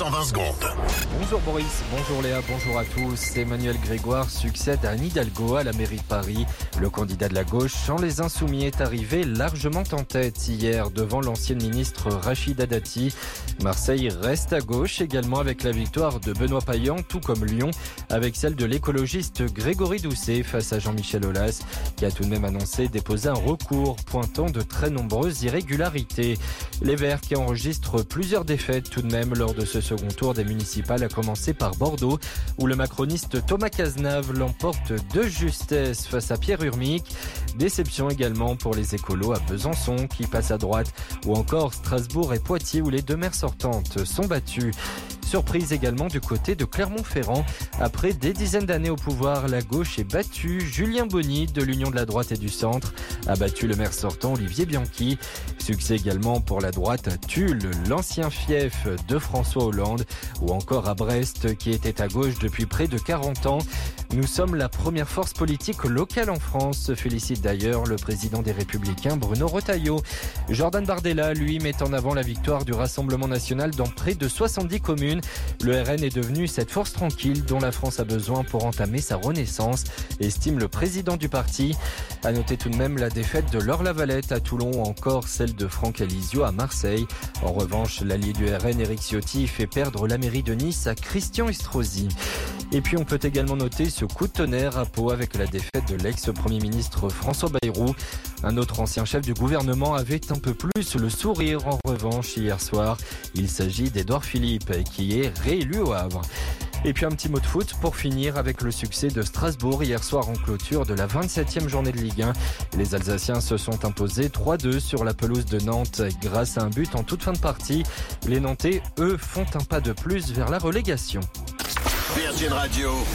120 secondes. Bonjour Boris, bonjour Léa, bonjour à tous. Emmanuel Grégoire succède à Anne Hidalgo à la mairie de Paris. Le candidat de la gauche, sans les Insoumis, est arrivé largement en tête hier devant l'ancienne ministre Rachida Dati. Marseille reste à gauche également avec la victoire de Benoît Payan, tout comme Lyon, avec celle de l'écologiste Grégory Doucet face à Jean-Michel Aulas, qui a tout de même annoncé déposer un recours pointant de très nombreuses irrégularités. Les Verts qui enregistrent plusieurs défaites tout de même lors de ce second tour des municipales, à commencer par Bordeaux, où le macroniste Thomas Cazenave l'emporte de justesse face à Pierre Urmic. Déception également pour les écolos à Besançon qui passent à droite, ou encore Strasbourg et Poitiers où les deux maires sortantes sont battues. Surprise également du côté de Clermont-Ferrand. Après des dizaines d'années au pouvoir, la gauche est battue. Julien Bonny de l'Union de la droite et du centre a battu le maire sortant Olivier Bianchi. Succès également pour la droite à Tulle, l'ancien fief de François Hollande, ou encore à Brest qui était à gauche depuis près de 40 ans. Nous sommes la première force politique locale en France, se félicite d'ailleurs le président des Républicains Bruno Retailleau. Jordan Bardella, lui, met en avant la victoire du Rassemblement national dans près de 70 communes. Le RN est devenu cette force tranquille dont la France a besoin pour entamer sa renaissance, estime le président du parti. À noter tout de même la défaite de Laure Lavalette à Toulon, ou encore celle de Franck Alizio à Marseille. En revanche, l'allié du RN, Éric Ciotti, fait perdre la mairie de Nice à Christian Estrosi. Et puis on peut également noter ce coup de tonnerre à Pau avec la défaite de l'ex-premier ministre François Bayrou. Un autre ancien chef du gouvernement avait un peu plus le sourire en revanche hier soir. Il s'agit d'Édouard Philippe qui est réélu au Havre. Et puis un petit mot de foot pour finir avec le succès de Strasbourg hier soir en clôture de la 27e journée de Ligue 1. Les Alsaciens se sont imposés 3-2 sur la pelouse de Nantes grâce à un but en toute fin de partie. Les Nantais, eux, font un pas de plus vers la relégation. Virgin Radio.